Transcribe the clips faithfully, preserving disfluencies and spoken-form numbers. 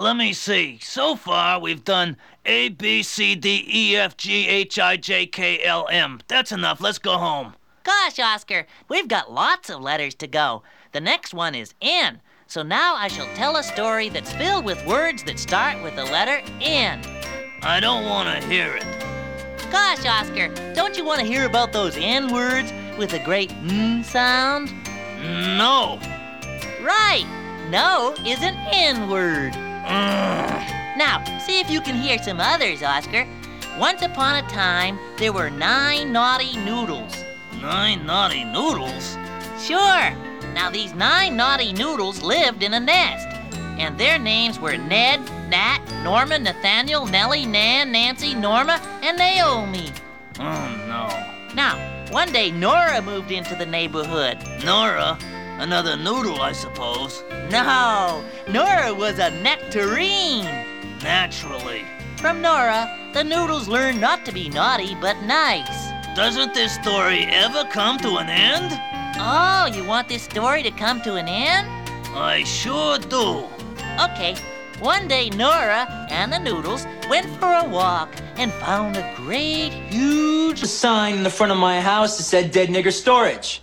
Let me see. So far, we've done A, B, C, D, E, F, G, H, I, J, K, L, M. That's enough. Let's go home. Gosh, Oscar, we've got lots of letters to go. The next one is N. So now I shall tell a story that's filled with words that start with the letter N. I don't want to hear it. Gosh, Oscar, don't you want to hear about those N words with a great N sound? No. Right. No is an N word. Ugh. Now, see if you can hear some others, Oscar. Once upon a time, there were nine naughty noodles. Nine naughty noodles? Sure. Now, these nine naughty noodles lived in a nest, and their names were Ned, Nat, Norma, Nathaniel, Nellie, Nan, Nancy, Norma, and Naomi. Oh, no. Now, one day Nora moved into the neighborhood. Nora? Another noodle, I suppose. No, Nora was a nectarine. Naturally. From Nora, the noodles learned not to be naughty, but nice. Doesn't this story ever come to an end? Oh, you want this story to come to an end? I sure do. Okay, one day Nora and the noodles went for a walk and found a great, huge A sign in the front of my house that said Dead Nigger Storage.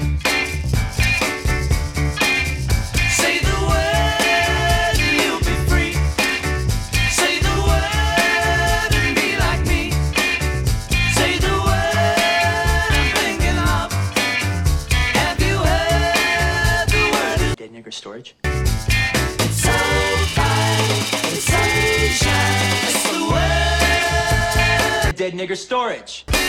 Say the word and you'll be free. Say the word and be like me. Say the word I'm thinking of. Have you heard the word? Dead Nigger Storage. It's so fine, it's sunshine. It's the word. Dead Nigger Storage. I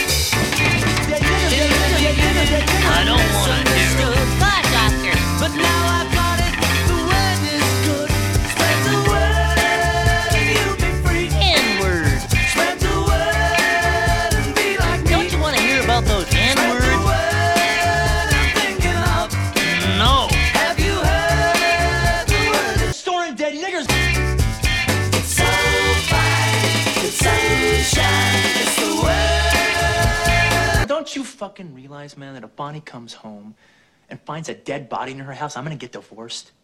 don't want to hear it. Gosh, Oscar. But now I've got it. The word is good. Spread the word and you'll be free. N word. Spread the word and be like me. Don't you want to hear about those N Spread the words? word I'm thinking of. No. Have you heard the word? Storing dead niggers. It's so fine. It's sunshine. It's the word. Don't you fucking realize, man, that if Bonnie comes home and finds a dead body in her house, I'm gonna get divorced?